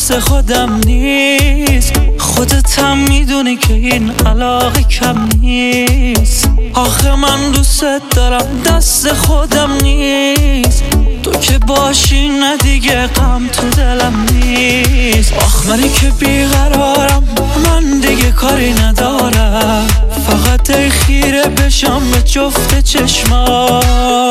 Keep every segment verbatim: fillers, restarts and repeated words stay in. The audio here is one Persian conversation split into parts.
دست خودم نیست. خودت هم میدونی که این علاقه کم نیست. آخه من دوست دارم دست خودم نیست. تو که باشی نه دیگه غم تو دلم نیست. آخ منی که بیقرارم، من دیگه کاری ندارم. فقط ای خیره بشم به جفت چشمام.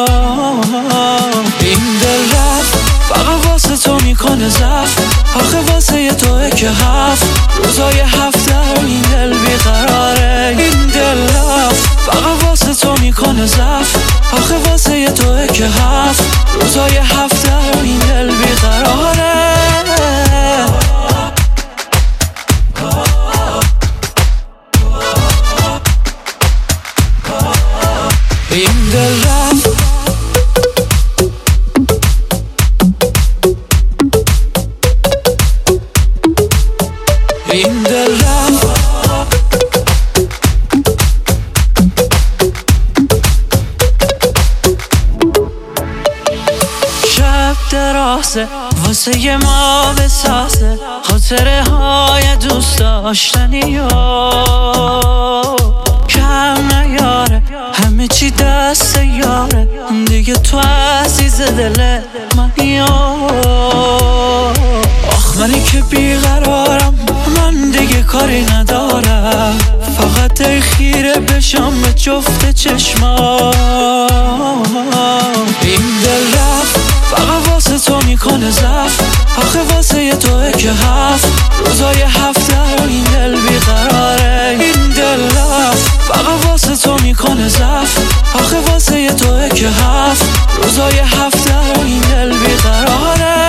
این دل رفت فقط واسه تو میکنه زفت. آخه واسه توه که هفت روزای هفته رو این دل بیقراره. این دل رفت فقط واسه تو میکنه زفت. آخه واسه توه که هفت روزای هفته رو این دل بیقراره. این دل رفت این دل رفت شب درازه واسه ما بسازه خاطره های دوست داشتنی ها. کم نیاره همه چی دست یاره دیگه، تو عزیز دل منی. آخ منی که بیقرارم، من دیگه کاری ندارم. فقط ای خیره بشم به جفت چشمام. این دل رفت فقط واسه تو میکنه زفت. آخه واسه توه که هفت روزای هفته رو این دل بیقراره. این دل رفت فقط واسه تو میکنه زفت. آخه واسه توه که هفت روزای هفته رو این دل بیقراره.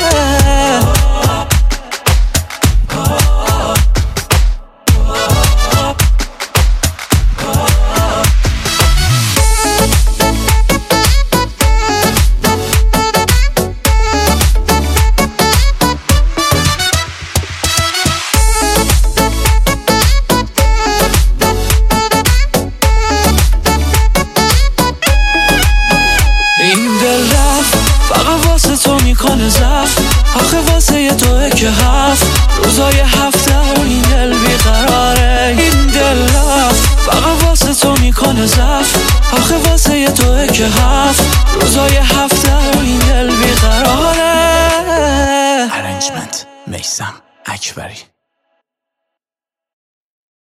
این دل رفت فقط واسه تو میکنه زفت. آخه واسه توه که هفت روزای هفته رو این دل بیقراره. این دل رفت فقط واسه تو میکنه زفت. آخه واسه توه که هفت روزای هفته رو این دل بیقراره. ارنجمنت میثم اکبری.